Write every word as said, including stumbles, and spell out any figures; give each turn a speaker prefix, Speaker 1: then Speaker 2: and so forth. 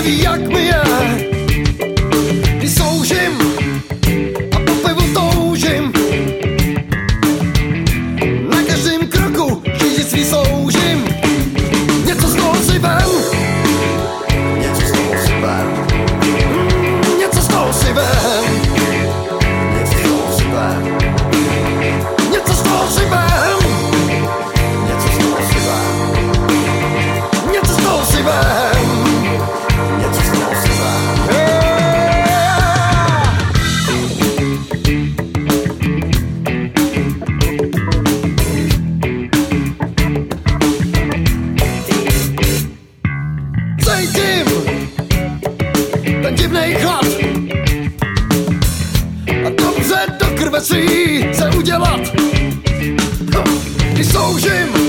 Speaker 1: neví, jak mi je, když soužím a po pivu toužím. Na každém kroku dědictví sloužím. Něco z toho si vem, něco z toho si vem, mm, něco z toho si vem, něco z toho si vem, něco z toho si vem, něco z toho si vem, něco z toho si vem, něco z toho si vem. Cítím ten divnej chlad a dobře do krve si chce udělat. Když soužím